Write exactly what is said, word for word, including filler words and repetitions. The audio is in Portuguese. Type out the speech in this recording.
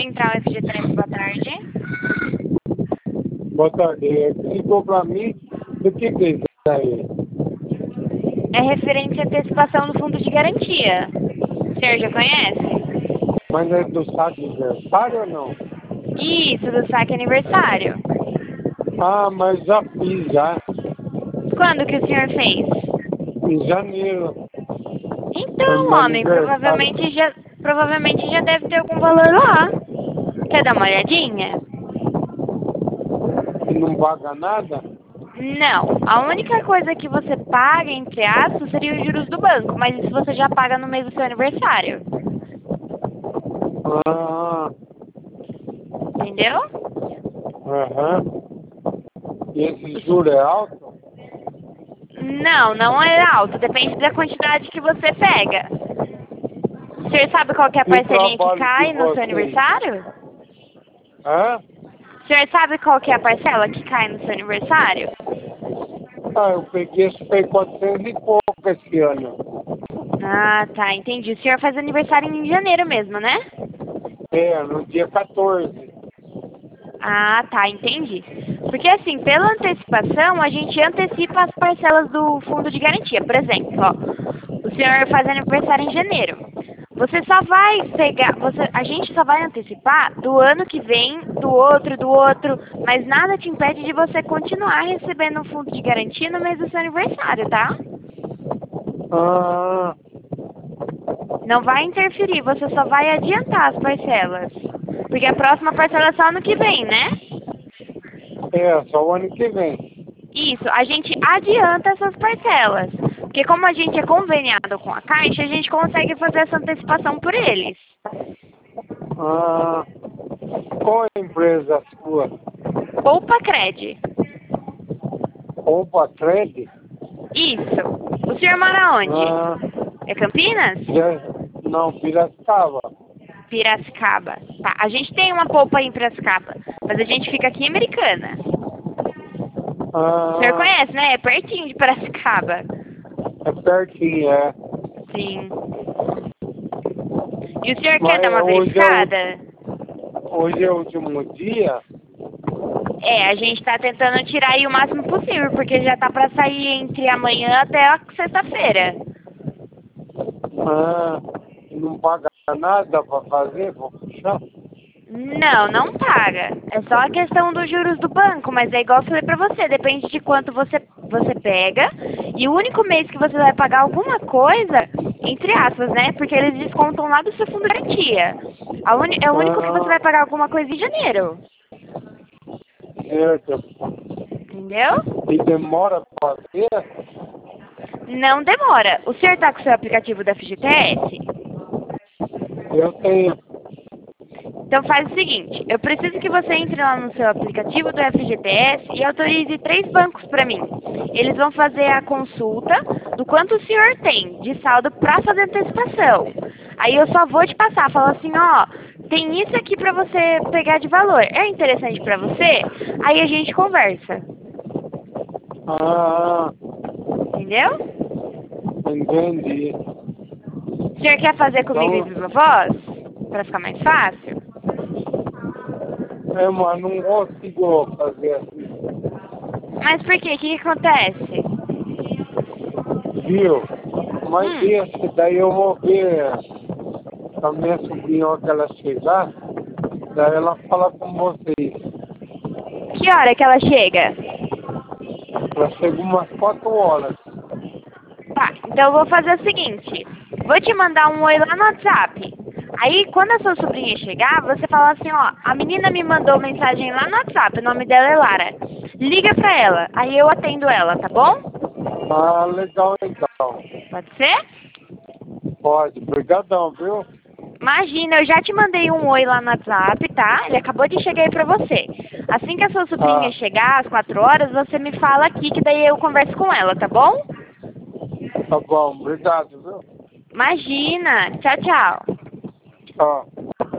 Central F G três, boa tarde. Boa tarde. Ligou para mim, do que que é isso aí? É referente à antecipação do fundo de garantia. O senhor já conhece? Mas é do saque aniversário ou não? Isso, do saque aniversário. Ah, mas já fiz, já. Quando que o senhor fez? Em janeiro. Foi Então, meu homem, aniversário. provavelmente já, provavelmente já deve ter algum valor lá. Quer dar uma olhadinha? E não paga nada? Não. A única coisa que você paga, entre aspas, seria os juros do banco. Mas isso você já paga no mês do seu aniversário. Ah, Entendeu? aham. E esse juro é alto? Não, não é alto. Depende da quantidade que você pega. O senhor sabe qual que é a E o parcelinha que trabalho de cai no seu vocês? aniversário? Hã? O senhor sabe qual que é a parcela que cai no seu aniversário? Ah, eu peguei, isso foi quatrocentos e pouco esse ano. Ah, tá, entendi. O senhor faz aniversário em janeiro mesmo, né? É, no dia quatorze. Ah, tá, entendi. Porque assim, pela antecipação, a gente antecipa as parcelas do fundo de garantia. Por exemplo, ó, o senhor faz aniversário em janeiro. Você só vai pegar, você, a gente só vai antecipar do ano que vem, do outro, do outro, mas nada te impede de você continuar recebendo o fundo de garantia no mês do seu aniversário, tá? Ah, Não vai interferir, você só vai adiantar as parcelas. Porque a próxima parcela é só ano que vem, né? é, só o ano que vem. Isso, a gente adianta essas parcelas. Porque como a gente é conveniado com a Caixa, a gente consegue fazer essa antecipação por eles. Ah, qual é a empresa sua? Poupa Cred. Opa, Cred? Isso. O senhor mora onde? Ah, É Campinas? já, não, Piracicaba. Piracicaba. Tá, a gente tem uma polpa aí em Piracicaba, mas a gente fica aqui em Americana. O senhor Ah, conhece, né? É pertinho de Piracicaba. é pertinho, é. Sim. E o senhor quer Mas dar uma hoje é, verificada? o, hoje é o último dia? É, a gente tá tentando tirar aí o máximo possível, porque já tá pra sair entre amanhã até a sexta-feira. Ah, não paga nada para fazer, vou puxar? Não, não paga. É só a questão dos juros do banco, mas é igual eu falei pra você, depende de quanto você, você pega. E o único mês que você vai pagar alguma coisa, entre aspas, né? Porque eles descontam lá do seu fundo de garantia. A uni, é o único que você Ah, vai pagar alguma coisa em janeiro. certo. Entendeu? E demora para fazer? Não demora. O senhor tá com o seu aplicativo da F G T S? Eu tenho. Então faz o seguinte, eu preciso que você entre lá no seu aplicativo do F G T S e autorize três bancos para mim. Eles vão fazer a consulta do quanto o senhor tem de saldo para fazer antecipação. Aí eu só vou te passar, falar assim, ó, tem isso aqui para você pegar de valor. É interessante para você? Aí a gente conversa. Ah, Entendeu? entendi. O senhor quer fazer comigo em Então, viva voz? Para ficar mais fácil? é, mas não consigo fazer assim. Mas por quê? O que, que acontece? Viu? Mas Hum, deixa, daí eu vou ver a minha sobrinha, hora que ela chegar, daí ela fala com vocês. que hora que ela chega? Ela chega umas quatro horas. Tá, então eu vou fazer o seguinte. Vou te mandar um oi lá no WhatsApp. Aí, quando a sua sobrinha chegar, você fala assim, ó, a menina me mandou mensagem lá no WhatsApp, o nome dela é Lara. Liga pra ela, aí eu atendo ela, tá bom? Ah, legal então. Pode ser? Pode, brigadão, viu? Imagina, eu já te mandei um oi lá no WhatsApp, tá? Ele acabou de chegar aí pra você. Assim que a sua sobrinha Ah, chegar, às quatro horas, você me fala aqui, que daí eu converso com ela, tá bom? tá bom, obrigado, viu? Imagina. Tchau, tchau. Tchau.